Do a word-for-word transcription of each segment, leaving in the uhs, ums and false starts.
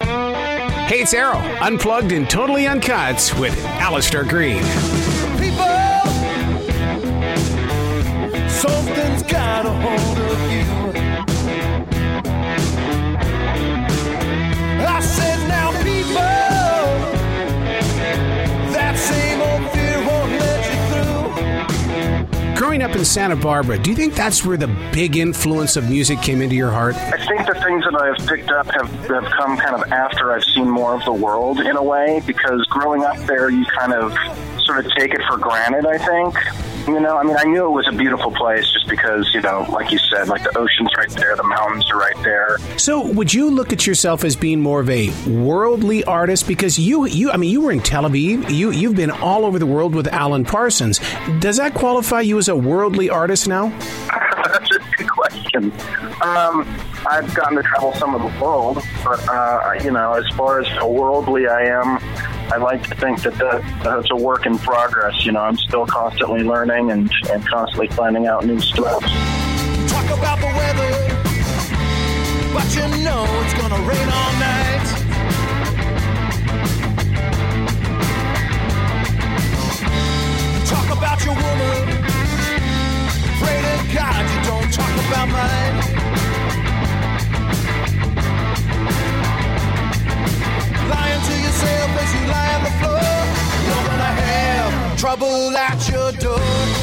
Hey, it's Arrow, unplugged and totally uncut with Alistair Green. People, something's got a hold of you. I said now, people, that same old fear won't let you through. Growing up in Santa Barbara, do you think that's where the big influence of music came into your heart? I think the things that I've picked up have, have come kind of after I've seen more of the world in a way, because growing up there, you kind of sort of take it for granted, I think. You know, I mean, I knew it was a beautiful place just because, you know, like you said, like the ocean's right there, the mountains are right there. So would you look at yourself as being more of a worldly artist? Because you, you I mean, you were in Tel Aviv. You, you've been all over the world with Alan Parsons. Does that qualify you as a worldly artist now? That's a good question. Um, I've gotten to travel some of the world, but, uh, you know, as far as how worldly I am, I like to think that that, that's a work in progress. You know, I'm still constantly learning and, and constantly finding out new stuff. Talk about the weather, but you know it's gonna rain all night. Talk about your woman, pray to God you don't talk about mine. Lying to yourself as you lie on the floor, you're gonna have trouble at your door.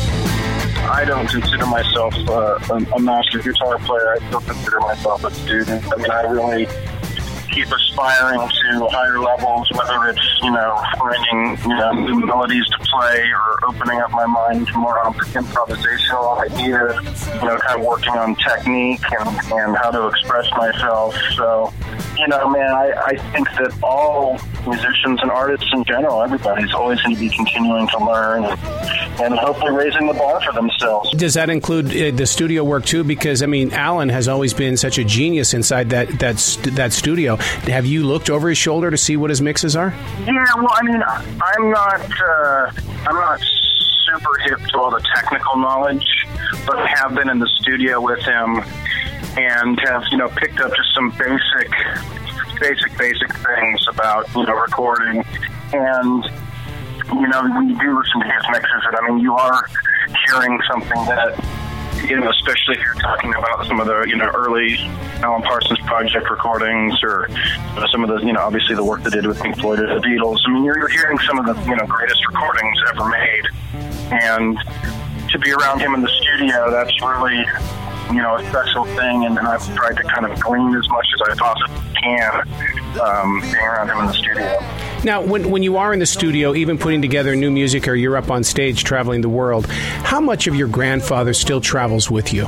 I don't consider myself uh, a, a master guitar player. I still consider myself a student. I mean, I really keep aspiring to higher levels, whether it's, you know, finding, you know, new melodies to play or opening up my mind to more improvisational ideas, you know, kind of working on technique and, and how to express myself. So, you know, man, I, I think that all musicians and artists in general, everybody's always going to be continuing to learn and, and hopefully raising the bar for themselves. Does that include uh, the studio work too? Because, I mean, Alan has always been such a genius inside that that, st- that studio. Have you looked over his shoulder to see what his mixes are? Yeah, well, I mean, I'm not, uh, I'm not super hip to all the technical knowledge, but I have been in the studio with him and have, you know, picked up just some basic, basic, basic things about, you know, recording. And, you know, when you do listen to his mixes, I mean, you are hearing something that, you know, especially if you're talking about some of the, you know, early Alan Parsons Project recordings or you know, some of the, you know, obviously the work they did with Pink Floyd or the Beatles. I mean, you're, you're hearing some of the, you know, greatest recordings ever made. And to be around him in the studio, that's really, you know, a special thing. And, and I've tried to kind of glean as much as I possibly can um, being around him in the studio. Now, when when you are in the studio, even putting together new music, or you're up on stage traveling the world, how much of your grandfather still travels with you? Uh,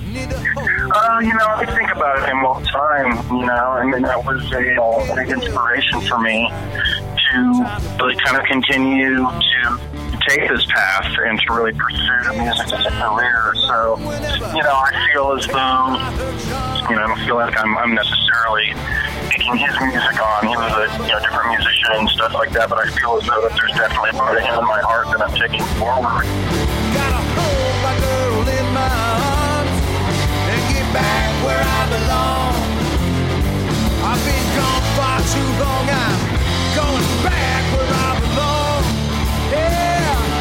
you know, I think about him all the time, you know, and then that was a uh, big inspiration for me to really kind of continue to take this path and to really pursue the music as a career. So, you know, I feel as though, you know, I don't feel like I'm, I'm necessarily taking his music on. He was a you know, different musician and stuff like that, but I feel as though that there's definitely a part of him in my heart that I'm taking forward. Gotta hold my girl in my arms and get back where I belong. I've been gone far too long, I'm going back where I belong. Yeah.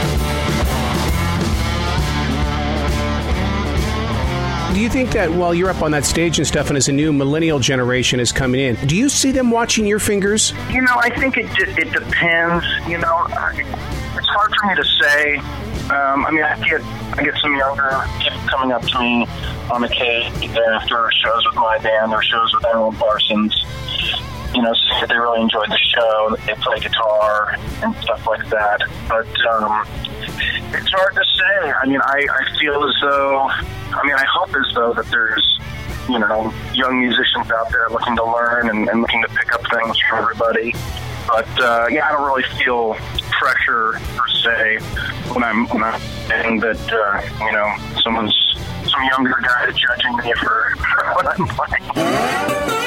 Do you think that while you're up on that stage and stuff, and as a new millennial generation is coming in, do you see them watching your fingers? You know, I think it it depends. You know, it's hard for me to say. Um, I mean, I get I get some younger people coming up to me on the case after shows with my band or shows with Alan Parsons. You know, say that they really enjoyed the show, that they play guitar and stuff like that. But um, it's hard to say. I mean, I, I feel as though, I mean, I hope as though that there's, you know, young musicians out there looking to learn and, and looking to pick up things from everybody. But, uh, yeah, I don't really feel pressure, per se, when I'm, when I'm saying that, uh, you know, someone's, some younger guy is judging me for what I'm playing.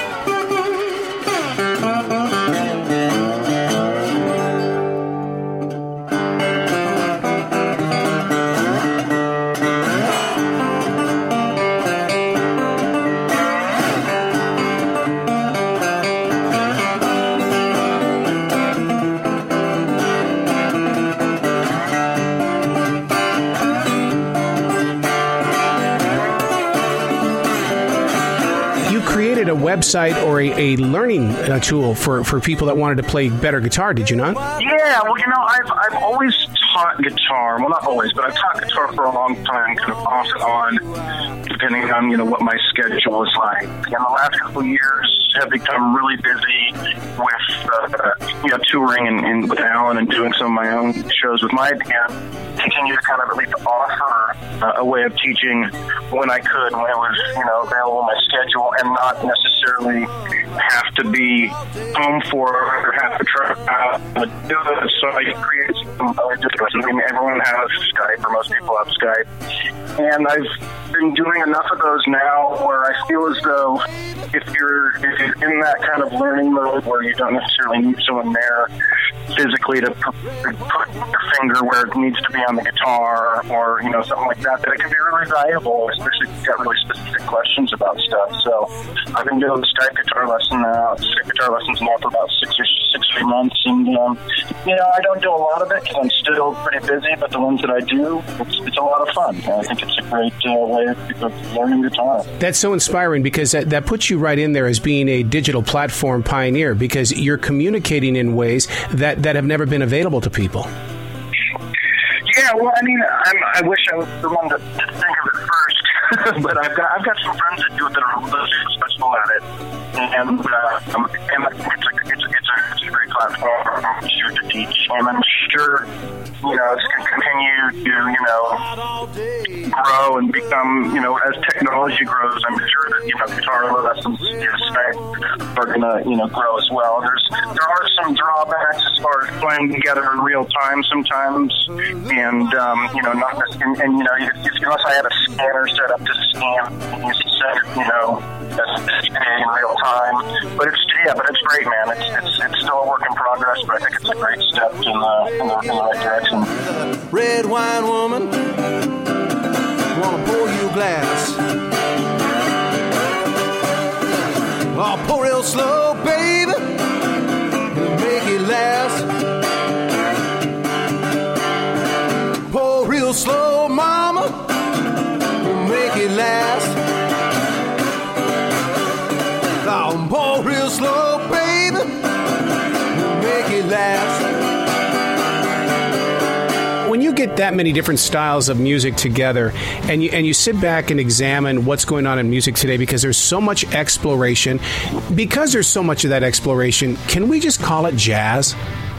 website or a, a learning uh, tool for, for people that wanted to play better guitar, did you not? Yeah, well, you know, I've I've always taught guitar. Well, not always, but I've taught guitar for a long time, kind of off and on, depending on, you know, what my schedule is like. And the last couple of years have become really busy with, uh, you know, touring and, and with Alan and doing some of my own shows with my band. Continue to kind of at least offer uh, a way of teaching when I could, when it was, you know, available in my schedule, and not necessarily have to be home for it or have to try out to do it. So I create some other difference. I mean, everyone has Skype, or most people have Skype. And I've been doing enough of those now where I feel as though if you're, if you're in that kind of learning mode where you don't necessarily need someone there physically to put your finger where it needs to be on the guitar, or, you know, something like that, that it can be really valuable, especially if you've got really specific questions about stuff. So I've been doing Skype guitar lesson now, Skype guitar lessons now for about six or six or eight months, and um, you know, I don't do a lot of it because I'm still pretty busy. But the ones that I do, it's, it's a lot of fun. And I think it's a great uh, way of, of learning guitar. That's so inspiring, because that, that puts you right in there as being a digital platform pioneer, because you're communicating in ways that, that have never been available to people. Yeah, well, I mean, I'm, I wish I was the one to think of it first, but I've got I've got some friends that do it that are really successful at it, and uh, um, and I think it's a it's, it's a it's a great platform to teach, and I'm sure, you know, it's going to continue to, you know, grow and become, you know, as technology grows, I'm sure that, you know, guitar lessons are going to, you know, grow as well. There's there are some drawbacks as far as playing together in real time sometimes, and um, you know, not and, and you know, if, if, unless I have a scanner set up to scan, you set it, you know, in real time. But it's yeah, but it's great, man. It's it's it's still a work in progress, but I think it's a great step in the in the, in the right direction. Red wine woman, wanna pour you a glass. Oh, pour real slow, baby, make it last. Pour real slow, mama, make it last. Oh, pour real slow, baby, make it last. When you get that many different styles of music together, and you and you sit back and examine what's going on in music today, because there's so much exploration, because there's so much of that exploration, can we just call it jazz?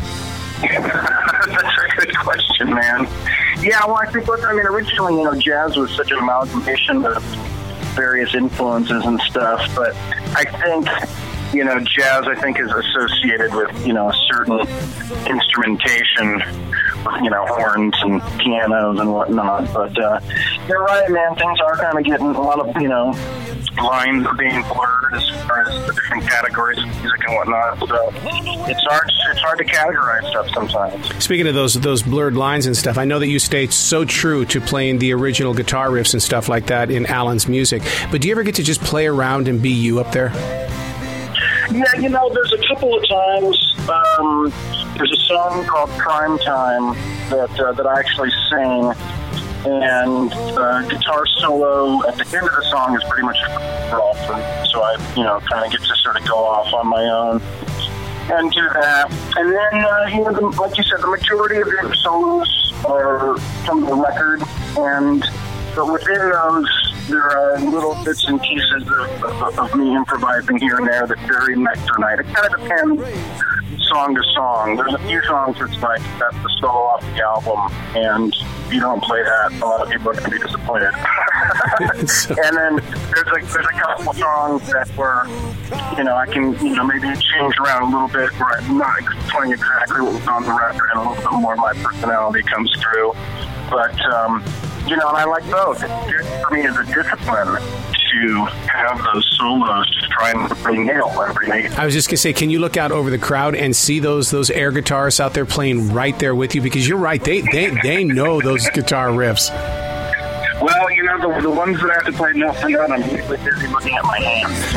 That's a good question, man. Yeah, well, I think, I mean, originally, you know, jazz was such an amalgamation of various influences and stuff, but I think, you know, jazz, I think, is associated with, you know, a certain instrumentation, you know, horns and pianos and whatnot. But uh, you're right, man. Things are kind of getting a lot of, you know, lines are being blurred as far as the different categories of music and whatnot. So it's hard. It's hard to categorize stuff sometimes. Speaking of those those blurred lines and stuff, I know that you stay so true to playing the original guitar riffs and stuff like that in Alan's music. But do you ever get to just play around and be you up there? Yeah, you know, there's a couple of times. Um, there's a song called Prime Time that uh, that I actually sing, and uh, guitar solo at the end of the song is pretty much raw for me. So I, you know, kind of get to sort of go off on my own and do that. And then, uh, you know, the, like you said, the majority of the solos are from the record, and but within those, there are little bits and pieces of, of, of me improvising here and there that vary night to night. It kind of depends song to song. There's a few songs that's like, that's the solo off the album, and if you don't play that, a lot of people are going to be disappointed. And then there's a, there's a couple of songs that were, you know, I can, you know, maybe change around a little bit where I'm not playing exactly what was on the record, and a little bit more of my personality comes through. But, um, you know, and I like both. It's good for me as a discipline to have those solos to try and really nail every night. I was just going to say, can you look out over the crowd and see those those air guitarists out there playing right there with you? Because you're right, they they, they know those guitar riffs. Well, you know, the, the ones that I have to play nothing on, I'm usually busy looking at my hands.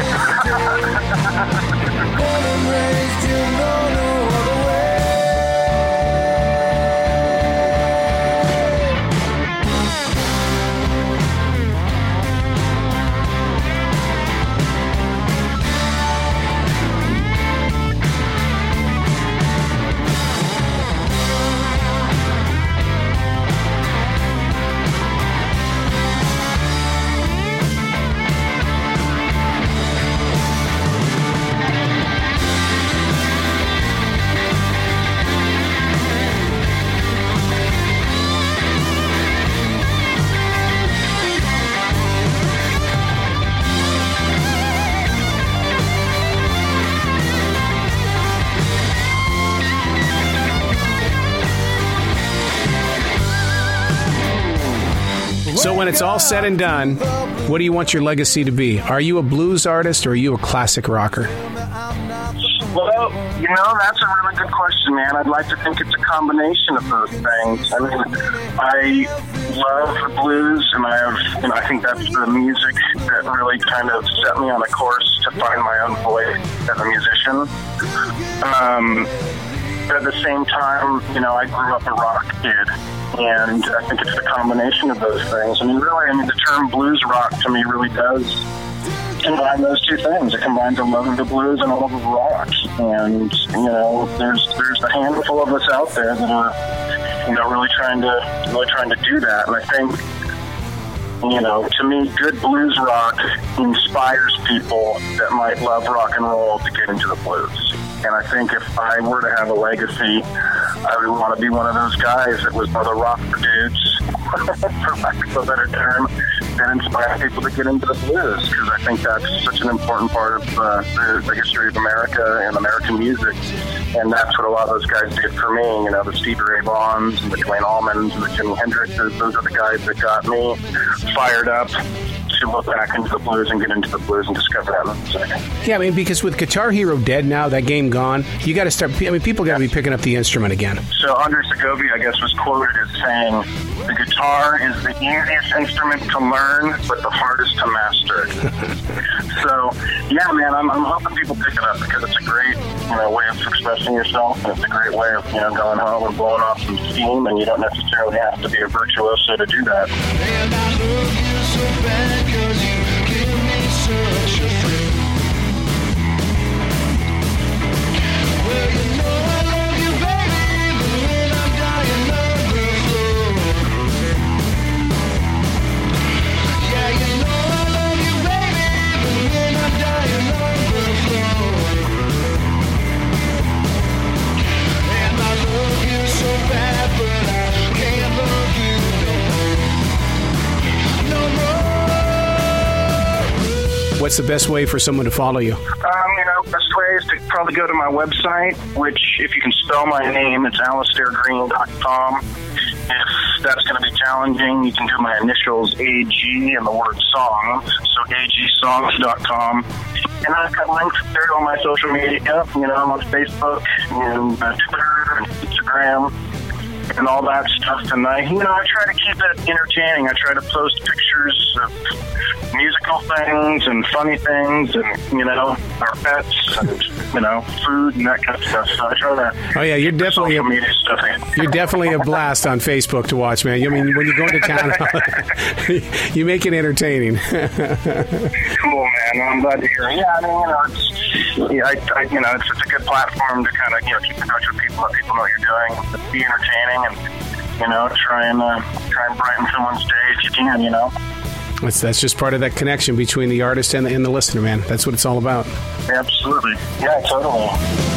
So when it's all said and done, what do you want your legacy to be? Are you a blues artist or are you a classic rocker? Well, you know, that's a really good question, man. I'd like to think it's a combination of those things. I mean, I love the blues, and I have, you know, I think that's the music that really kind of set me on a course to find my own voice as a musician. Um, but at the same time, you know, I grew up a rock kid, and I think it's the combination of those things. I mean, really, I mean, the term blues rock to me really does combine those two things. It combines a love of the blues and a love of rock. And, you know, there's there's a handful of us out there that are, you know, really trying to really trying to do that. And I think, you know, to me, good blues rock inspires people that might love rock and roll to get into the blues. And I think if I were to have a legacy, I would want to be one of those guys that was one of the rock dudes, for lack of a better term, that inspire people to get into the blues, because I think that's such an important part of uh, the, the history of America and American music. And that's what a lot of those guys did for me. You know, the Stevie Ray Vaughns and the Duane Allmans and the Jimi Hendrixes, those are the guys that got me fired up to look back into the blues and get into the blues and discover that music. Yeah, I mean, because with Guitar Hero dead now, that game gone, you got to start, I mean, people got to be picking up the instrument again. So Andre Segovia, I guess, was quoted as saying, the guitar is the easiest instrument to learn, but the hardest to master. So, yeah, man, I'm, I'm hoping people pick it up, because it's a great, you know, way of expressing yourself, and it's a great way of, you know, going home and blowing off some steam, and you don't necessarily have to be a virtuoso to do that. And I love you so bad, 'cause you give me such a thrill. Well, you know I love you, baby, even when I'm dying on the floor. Yeah, you know I love you, baby, even when I'm dying on the floor. And I love you so bad, but I can't love you no more. What's the best way for someone to follow you? Um, you know, best way is to probably go to my website, which, if you can spell my name, it's alistair green dot com. If that's going to be challenging, you can do my initials, A G, and the word song, so a g songs dot com. And I've got links there to all my social media. You know, I'm on Facebook and uh, Twitter and Instagram and all that stuff. And I, you know, I try to keep it entertaining. I try to post pictures of musical things and funny things, and, you know, our pets and, you know, food and that kind of stuff. So I try to. Oh yeah, you're definitely a, media stuff in. You're definitely a blast on Facebook to watch, man. I mean, when you go into town, you make it entertaining. Cool, man. I'm glad to hear it. Yeah, I mean, you know, it's, yeah, I, I, you know, it's, it's a good platform to kind of, you know, keep in touch with people, let people know what you're doing, be entertaining, and, you know, try and uh, try and brighten someone's day if you can, you know. That's, that's just part of that connection between the artist and the, and the listener, man. That's what it's all about. Absolutely. Yeah, totally.